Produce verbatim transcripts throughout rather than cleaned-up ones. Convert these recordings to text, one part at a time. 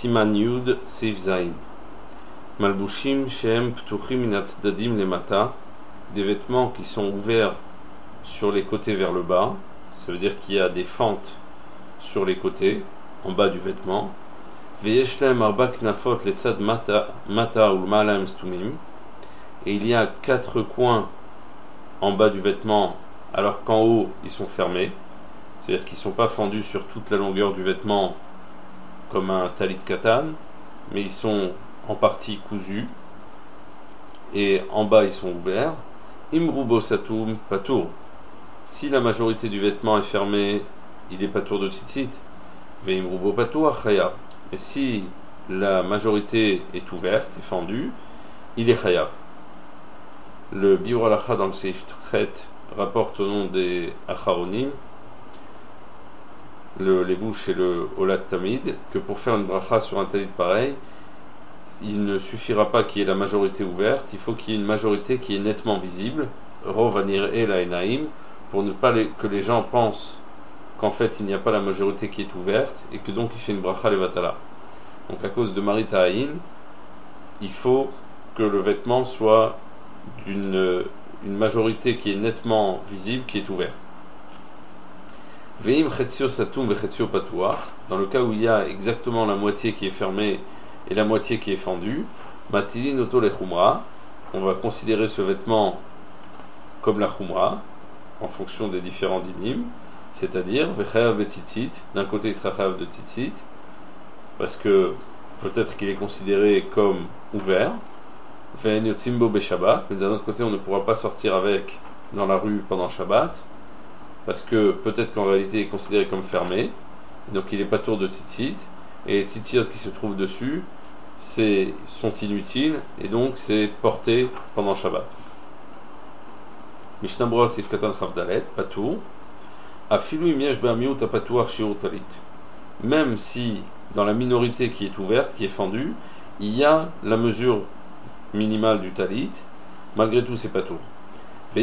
Siman Yud Seif Zain. Malbushim Shem Ptuchim Min Hatzdadim Lemata, des vêtements qui sont ouverts sur les côtés vers le bas, ça veut dire qu'il y a des fentes sur les côtés, en bas du vêtement. Veyesh Lahem Arba Knafot Letzad Mata Mata ou Ma'alahem Stumim, et il y a quatre coins en bas du vêtement, alors qu'en haut ils sont fermés, c'est-à-dire qu'ils ne sont pas fendus sur toute la longueur du vêtement comme un talit katan, mais ils sont en partie cousus et en bas ils sont ouverts. Imrubo satum patour. Si la majorité du vêtement est fermée, il est patour de tzitzit. Ve imrubo patour chayav. Et si la majorité est ouverte et fendue, il est chayav. Le Biur Halacha dans le Seif Tchet rapporte au nom des Acharonim, le Levouche et le Olat Tamid, que pour faire une bracha sur un talit pareil, il ne suffira pas qu'il y ait la majorité ouverte, il faut qu'il y ait une majorité qui est nettement visible, Rovanir et la Enaim, pour ne pas les, que les gens pensent qu'en fait il n'y a pas la majorité qui est ouverte et que donc il fait une bracha levatala. Donc à cause de Maritaïn, il faut que le vêtement soit d'une une majorité qui est nettement visible, qui est ouverte. Veim chetzio satum ve chetzio patouach, dans le cas où il y a exactement la moitié qui est fermée et la moitié qui est fendue, matilin oto le chumra, on va considérer ce vêtement comme la chumra en fonction des différents dinim, c'est-à-dire vechayav betzitzit, d'un côté il sera chayav de tzitzit parce que peut-être qu'il est considéré comme ouvert, ve'en yotzimbo beshabbat, mais d'un autre côté on ne pourra pas sortir avec dans la rue pendant Shabbat parce que peut-être qu'en réalité il est considéré comme fermé, donc il n'est pas tour de tzitzit, et les tzitziot qui se trouvent dessus c'est, sont inutiles, et donc c'est porté pendant Shabbat. Mishnah Berurah Seif Katan Chavdalet, Patour, Afilu im yesh be'amiut hapatuach shiur talit. Même si dans la minorité qui est ouverte, qui est fendue, il y a la mesure minimale du talit, malgré tout c'est Patour. Dans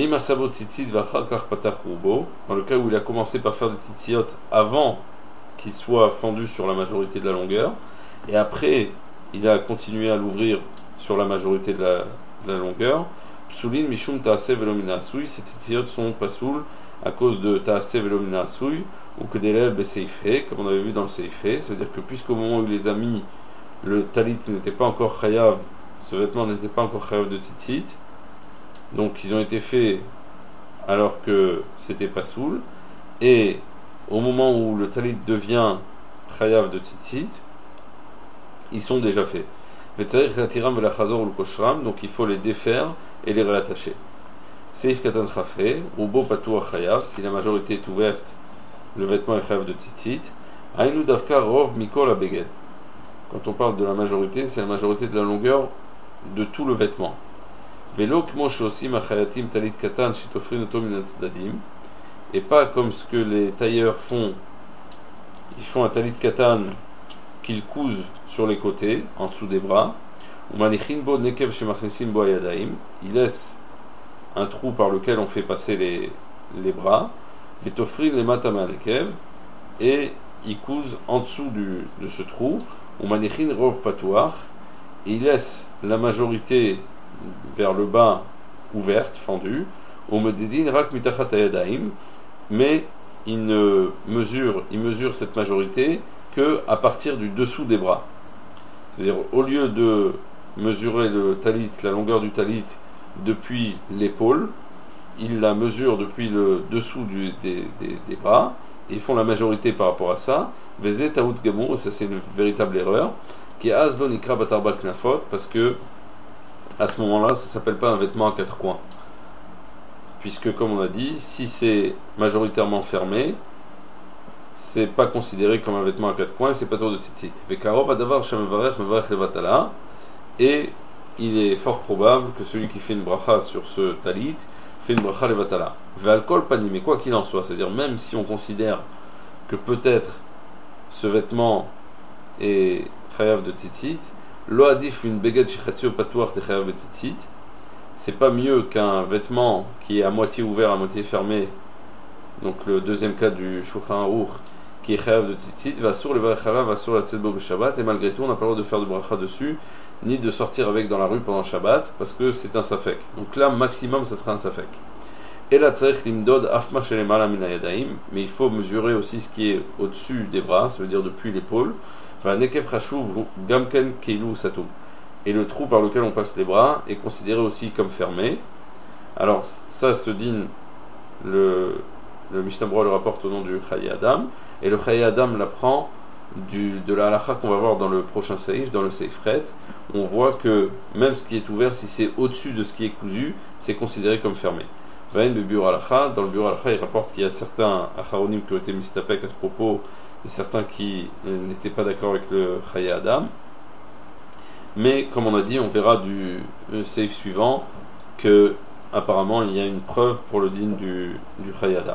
le cas où il a commencé par faire des tzitziot avant qu'il soit fendu sur la majorité de la longueur, et après il a continué à l'ouvrir sur la majorité de la, de la longueur, psoulin mishum ta'aseh velo min ha'asui, ces tzitziot sont pasoul à cause de ta'aseh velo min ha'asui, ou que des lèvres beseifhe, comme on avait vu dans le seifhe, c'est-à-dire que puisqu'au moment où il les a mis, le talit n'était pas encore chayav, ce vêtement n'était pas encore chayav de tzitzit, donc ils ont été faits alors que c'était pasoul, et au moment où le talit devient chayav de tzitzit, ils sont déjà faits. Donc il faut les défaire et les réattacher. Seif katan chafé, rubo patour chayav, si la majorité est ouverte, le vêtement est chayav de tzitzit. Ainu davka rov mikol abeged. Quand on parle de la majorité, c'est la majorité de la longueur de tout le vêtement. Velo kmo shosim achayatim talit katan shitofrin oto min hatzdadim, et pas comme ce que les tailleurs font, ils font un talit katan qu'ils cousent sur les côtés, en dessous des bras. Ils laissent un trou par lequel on fait passer les, les bras, et ils cousent en dessous du, de ce trou, et ils laissent la majorité vers le bas ouverte, fendue, mais ils ne mesurent, ils mesurent cette majorité que à partir du dessous des bras. C'est-à-dire, au lieu de mesurer le talit, la longueur du talit depuis l'épaule, ils la mesurent depuis le dessous du, des, des, des bras, et ils font la majorité par rapport à ça. Vezet taout gamour, et ça c'est une véritable erreur, qui est asdon ikra batarba knafot, parce que à ce moment-là, ça ne s'appelle pas un vêtement à quatre coins. Puisque, comme on a dit, si c'est majoritairement fermé, c'est pas considéré comme un vêtement à quatre coins, c'est pas tour de tzitzit. Et il est fort probable que celui qui fait une bracha sur ce talit fait une bracha levatala. Ve'alkol panim, mais quoi qu'il en soit, c'est-à-dire même si on considère que peut-être ce vêtement est chayav de tzitzit, lo adif une beged shechatzio patuach de chayav de tzitzit, c'est pas mieux qu'un vêtement qui est à moitié ouvert, à moitié fermé. Donc le deuxième cas du Shulchan Aruch, qui est chayav de tzitzit, va sur le varechara, va sur la tzedbo Shabbat, et malgré tout on n'a pas le droit de faire de bracha dessus, ni de sortir avec dans la rue pendant Shabbat, parce que c'est un safek. Donc là, maximum, ça sera un safek. Et la tzarech limdod afma shelemala min hayadaim, mais il faut mesurer aussi ce qui est au-dessus des bras, ça veut dire depuis l'épaule. Va nekev chashuv gamken keilu satou. Et le trou par lequel on passe les bras est considéré aussi comme fermé. Alors ça se dit, le, le Mishnah Berurah le rapporte au nom du Chaye Adam, et le Chaye Adam l'apprend du, de la halakha qu'on va voir dans le prochain seif, dans le seif ret. On voit que même ce qui est ouvert, si c'est au-dessus de ce qui est cousu, c'est considéré comme fermé. Dans le Biur Halakha, il rapporte qu'il y a certains acharonim qui ont été mistapek à ce propos, et certains qui n'étaient pas d'accord avec le Chaye Adam. Mais comme on a dit, on verra du seif suivant que apparemment il y a une preuve pour le din du, du Chaye Adam.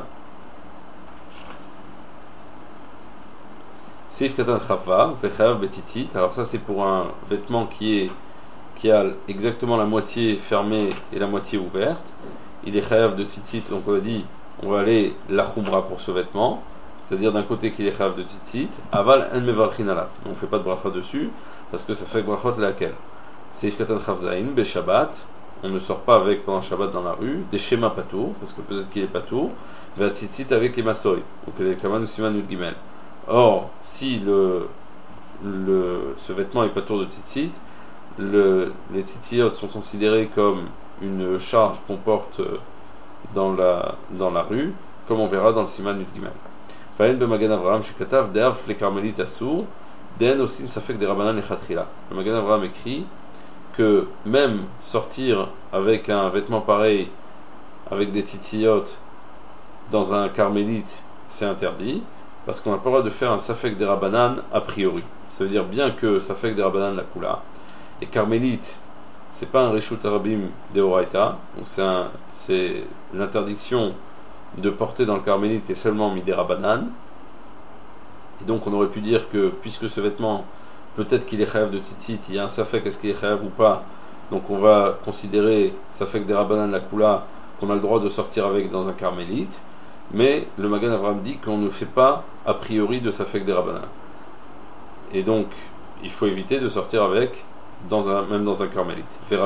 Seif katan chava, vechav betitzit. Alors ça c'est pour un vêtement qui est qui a exactement la moitié fermée et la moitié ouverte. Il est chayav de tzitzit, donc on a dit on va aller la khumra pour ce vêtement, c'est-à-dire d'un côté qu'il est chayav de tzitzit, aval en mevarchin alav. On ne fait pas de bracha dessus parce que ça fait brachot laquelle. Seif katan chavzain be Shabbat. On ne sort pas avec pendant Shabbat dans la rue, des schémas patour, parce que peut-être qu'il est patour, va tzitzit avec les masoy, donc les kaman ou siman ou gimel. Or, si le, le, ce vêtement est patour de tzitzit, le, les tzitzit sont considérés comme une charge qu'on porte dans la, dans la rue, comme on verra dans le siman ou gimel. Faïn be Magen Avraham shekatav de'af le karmelit asur, den osin safek de rabanan lechatchila. Le Magen Avraham écrit que même sortir avec un vêtement pareil, avec des tzitziyot dans un carmélite, c'est interdit, parce qu'on n'a pas le droit de faire un safek des rabanan a priori. Ça veut dire bien que safek des rabanan la kula, et carmélite, c'est pas un reshut arabim deoraita, donc c'est, un, c'est l'interdiction de porter dans le carmélite est seulement mis des rabanan, et donc on aurait pu dire que puisque ce vêtement peut-être qu'il est chayav de tzitzit, il y a un safek, est-ce qu'il est chayav ou pas, donc on va considérer safek des rabanan la kula qu'on a le droit de sortir avec dans un carmélite, mais le Magen Avraham dit qu'on ne fait pas a priori de safek des rabanan, et donc il faut éviter de sortir avec dans un, même dans un carmélite.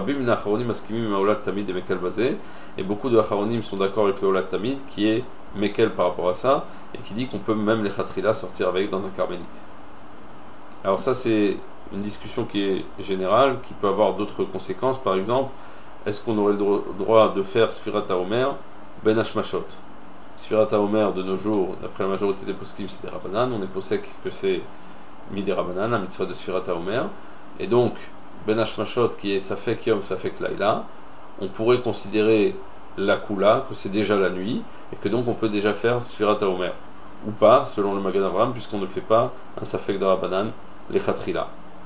Et beaucoup de acharonim sont d'accord avec le olat tamid qui est mekel par rapport à ça et qui dit qu'on peut même les chatrila sortir avec dans un carmélite. Alors ça c'est une discussion qui est générale, qui peut avoir d'autres conséquences. Par exemple, est-ce qu'on aurait le droit de faire Sfirat HaOmer Ben Hashmashot? Sfirat HaOmer de nos jours, d'après la majorité des poskim, c'est des Rabbanan. On est posek que c'est mis des Rabbanan, la mitzvah de Sfirat HaOmer. Et donc, Ben Hashmashot qui est Safek Yom, Safek Laila, on pourrait considérer la Kula, que c'est déjà la nuit, et que donc on peut déjà faire Sfirat HaOmer. Ou pas, selon le Magen Avraham, puisqu'on ne fait pas un Safek de Rabbanan, les Khatrila.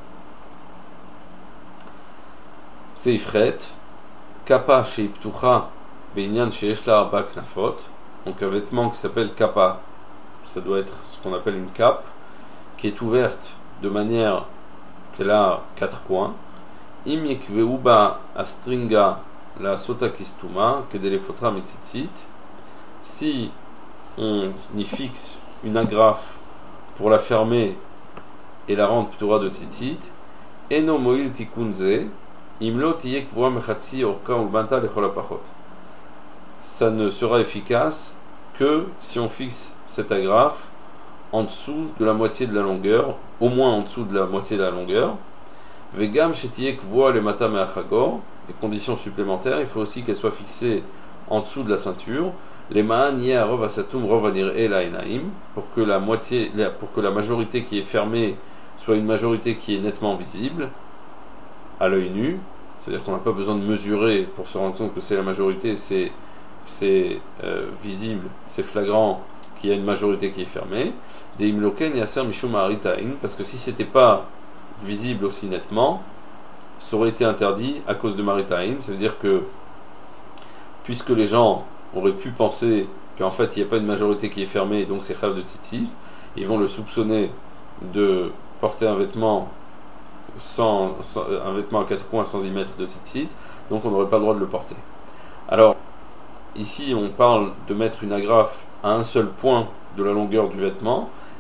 Seifret, Kappa Sheiptucha, Beinyan Sheeshla Arba Knafot, donc un vêtement qui s'appelle Kappa, ça doit être ce qu'on appelle une cape, qui est ouverte de manière qu'elle a quatre coins. Im Yekveuba Astringa la Sota Kistuma, Kedelefotra Mitzitzit, si on y fixe une agrafe pour la fermer et la rendre ptura de tzitzit, eno moil tikunze, imlo tiyek voa mechatsi orka ulbanta lecholapachot. Ça ne sera efficace que si on fixe cette agrafe en dessous de la moitié de la longueur, au moins en dessous de la moitié de la longueur. Vegam shetiyek voa le mata meachagor, les conditions supplémentaires, il faut aussi qu'elle soit fixée en dessous de la ceinture. Les ma'an yeh rov asatum rov anir el ha'enaim, pour que la moitié, pour que la majorité qui est fermée soit une majorité qui est nettement visible à l'œil nu. C'est-à-dire qu'on n'a pas besoin de mesurer pour se rendre compte que c'est la majorité, c'est, c'est euh, visible, c'est flagrant qu'il y a une majorité qui est fermée. Des imloken yaser mishum ha'aritain, parce que si c'était pas visible aussi nettement, ça aurait été interdit à cause de maritain. Ça veut dire que puisque les gens auraient pu penser qu'en fait il n'y a pas une majorité qui est fermée, donc c'est chayav de tzitzit, ils vont le soupçonner de porter un vêtement sans, sans un vêtement à quatre coins sans y mettre de tzitzit, donc on n'aurait pas le droit de le porter. Alors ici on parle de mettre une agrafe à un seul point de la longueur du vêtement,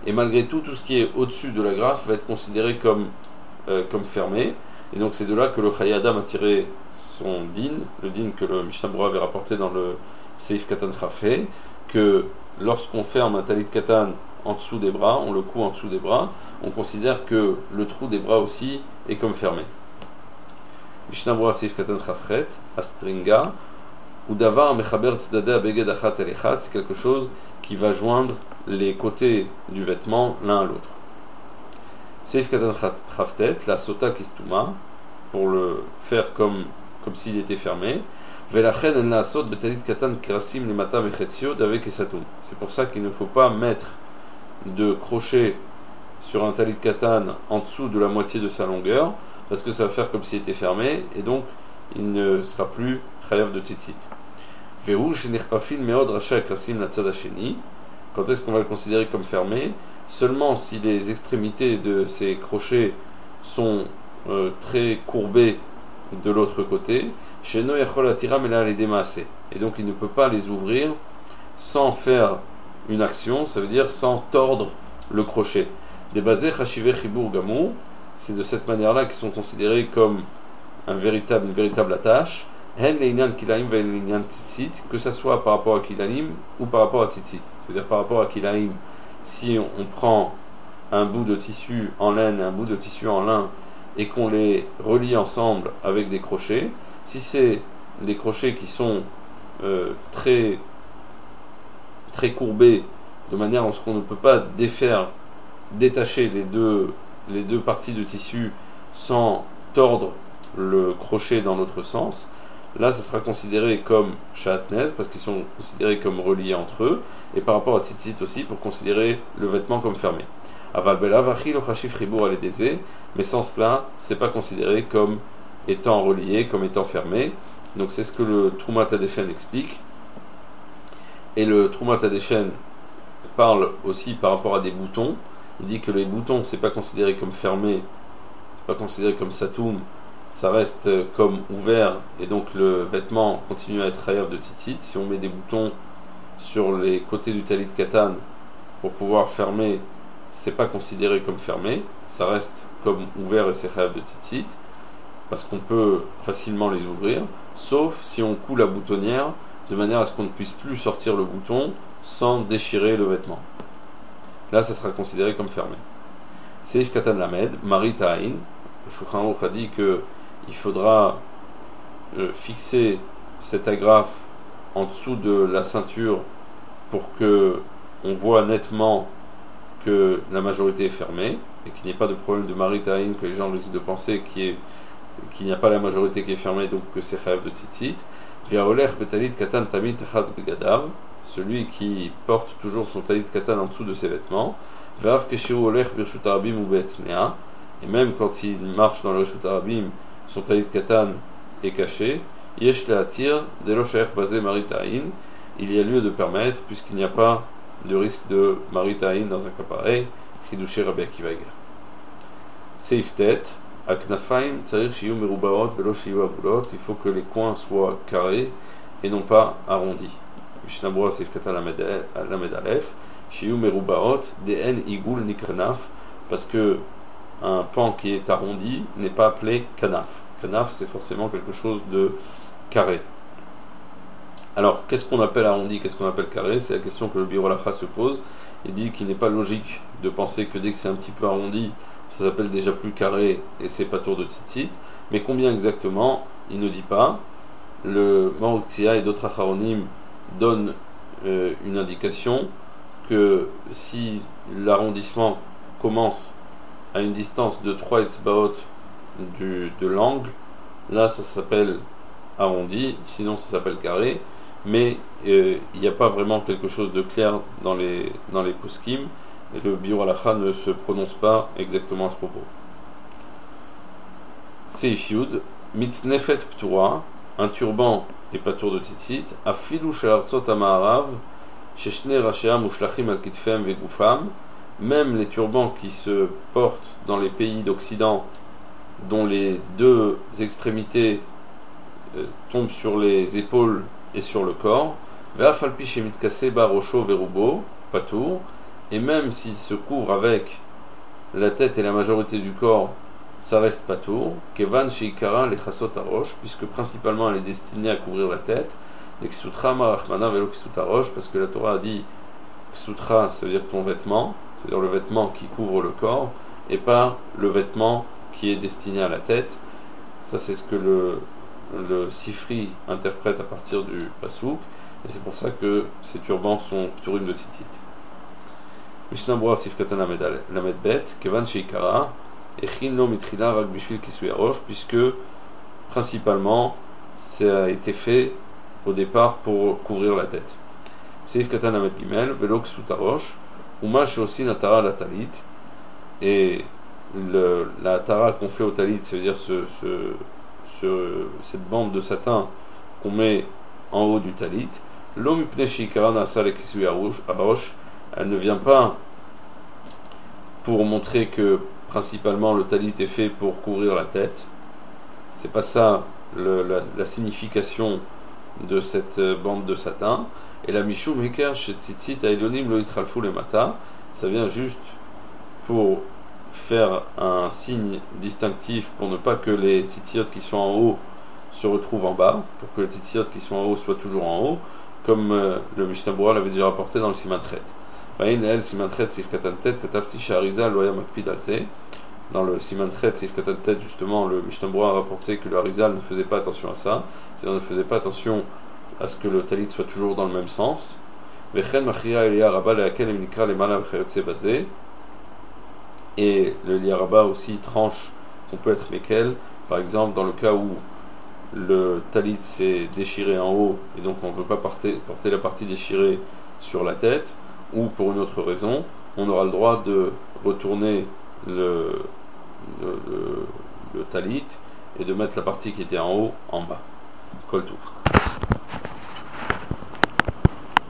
et malgré tout, tout ce qui est au-dessus de la graffe va être considéré comme, euh, comme fermé. Et donc c'est de là que le Chayei Adam a tiré son din, le din que le Mishnah Berurah avait rapporté dans le Seif Katan Chafé, que lorsqu'on ferme un talit katan en dessous des bras, on le coud en dessous des bras, on considère que le trou des bras aussi est comme fermé. Mishnah Berurah Seif Katan Chafret, Astringa, ou Davar Mechaber Tzadeh Abeged Achat El Echad, c'est quelque chose qui va joindre les côtés du vêtement l'un à l'autre. Seif Katan Chaftet, la Sota Kistuma, pour le faire comme, comme s'il était fermé. C'est pour ça qu'il ne faut pas mettre de crochet sur un talit katan en dessous de la moitié de sa longueur, parce que ça va faire comme s'il était fermé, et donc il ne sera plus chayav de tzitzit. Quand est-ce qu'on va le considérer comme fermé? Seulement si les extrémités de ces crochets sont euh, très courbées de l'autre côté, et donc il ne peut pas les ouvrir sans faire une action, ça veut dire sans tordre le crochet. Des basés chashivé chibour gamou, c'est de cette manière-là qu'ils sont considérés comme un véritable, une véritable attache, que ce soit par rapport à kilaim ou par rapport à tzitzit. C'est-à-dire par rapport à kilaim, si on, on prend un bout de tissu en laine et un bout de tissu en lin et qu'on les relie ensemble avec des crochets, si c'est des crochets qui sont euh, très, très courbés, de manière à ce qu'on ne peut pas défaire, détacher les deux, les deux parties de tissu sans tordre le crochet dans l'autre sens, là ça sera considéré comme shatnez parce qu'ils sont considérés comme reliés entre eux, et par rapport à tzitzit aussi pour considérer le vêtement comme fermé. Mais sans cela, c'est pas considéré comme étant relié, comme étant fermé. Donc c'est ce que le Troumat Hadeshen explique. Et le Troumat Hadeshen parle aussi par rapport à des boutons. Il dit que les boutons, c'est pas considéré comme fermé, c'est pas considéré comme satoum, ça reste comme ouvert, et donc le vêtement continue à être chayav de tzitzit. Si on met des boutons sur les côtés du talit katan pour pouvoir fermer, c'est pas considéré comme fermé, ça reste comme ouvert et c'est chayav de tzitzit, parce qu'on peut facilement les ouvrir, sauf si on coud la boutonnière de manière à ce qu'on ne puisse plus sortir le bouton sans déchirer le vêtement. Là, ça sera considéré comme fermé. Seif Katan Lamed, Mari Ta'in, le Shulchan Aruch a dit qu'il faudra euh, fixer cette agrafe en dessous de la ceinture pour que on voit nettement que la majorité est fermée et qu'il n'y ait pas de problème de Mari Ta'in, que les gens risquent de penser qu'il y ait qu'il n'y a pas la majorité qui est fermée, donc que c'est chayav de tzitzit. Viaoler betalit katan tamid chad begadav, celui qui porte toujours son talit katan en dessous de ses vêtements. Ve'av keshu oler birshut harabim ou be'etznea, et même quand il marche dans le reshut harabim, son talit katan est caché. Yesh le'atir delo shayer basé marita'in, il y a lieu de permettre, puisqu'il n'y a pas de risque de marita'in dans un cas pareil. Chidushé Rabbi Akiva Eiger. Seif tet. Aknafaim tsarir shiyu merubaot velo shiyu abulot, il faut que les coins soient carrés et non pas arrondis. Mishnah Berurah Seif Katan Lamed Alef, shiyu merubaot de'en igul ni kanaf, parce que un pan qui est arrondi n'est pas appelé kanaf. Kanaf, c'est forcément quelque chose de carré. Alors, qu'est-ce qu'on appelle arrondi, qu'est-ce qu'on appelle carré? C'est la question que le Biur Halacha se pose. Il dit qu'il n'est pas logique de penser que dès que c'est un petit peu arrondi, ça s'appelle déjà plus carré et c'est pas tour de tzitzit. Mais combien exactement, il ne dit pas. Le Mauruktia et d'autres acharonim donnent euh, une indication que si l'arrondissement commence à une distance de trois etzbaot du, de l'angle, là ça s'appelle arrondi, sinon ça s'appelle carré. Mais euh, il n'y a pas vraiment quelque chose de clair dans les, dans les poskim. Et le Biur Halacha ne se prononce pas exactement à ce propos. Seif Yud, mitznefet ptura, un turban et pas tour de tzitzit, afilu shel artzot ha'ma'arav, sheshne rasheam mushlachim al kitfem vegufam, même les turbans qui se portent dans les pays d'Occident, dont les deux extrémités euh, tombent sur les épaules et sur le corps, ve'afalpi shemitkase ba rosho verubo, patour, et même s'il se couvre avec la tête et la majorité du corps, ça reste pas tour. Kevan sheikara le chasot arosh, puisque principalement elle est destinée à couvrir la tête. Et ksutra marachmana velo ksuta rosh, parce que la Torah a dit ksutra, ça veut dire ton vêtement, c'est-à-dire le vêtement qui couvre le corps, et pas le vêtement qui est destiné à la tête. Ça, c'est ce que le, le Sifri interprète à partir du Pasouk, et c'est pour ça que ces turbans sont turim de tzitzit. Mishnah Brura Sif Katan Lamed Bet, Kevan Sheikara, Echin Lo Mitrila Rak Bishvil Kisui Arosh, puisque principalement ça a été fait au départ pour couvrir la tête. Sif Katan Lamed Gimel, Velo Ksut Arosh, Uma Shosi Natara la Talit, et le, la Tara qu'on fait au Talit, c'est-à-dire ce, ce, ce, cette bande de satin qu'on met en haut du Talit, Lo Mipne Sheikara Nasa Le Kisui Arosh, elle ne vient pas pour montrer que principalement le talit est fait pour couvrir la tête. C'est pas ça le, la, la signification de cette bande de satin. Et la Mishum Heker chez Tzitzit Ailonim Lo Yitralfu le Mata, ça vient juste pour faire un signe distinctif pour ne pas que les tzitzit qui sont en haut se retrouvent en bas, pour que les tzitzit qui sont en haut soient toujours en haut, comme euh, le Mishnah Brura l'avait déjà rapporté dans le Siman Tret. Dans le Siman Tret, Sif Katan, justement, le Mishnah Brura a rapporté que le Harizal ne faisait pas attention à ça, c'est-à-dire ne faisait pas attention à ce que le talit soit toujours dans le même sens. Et le Liyaraba aussi tranche qu'on peut être Mekel, par exemple dans le cas où le talit s'est déchiré en haut et donc on ne veut pas porter, porter la partie déchirée sur la tête, ou pour une autre raison, on aura le droit de retourner le, le, le, le talit et de mettre la partie qui était en haut en bas. Kol Touf.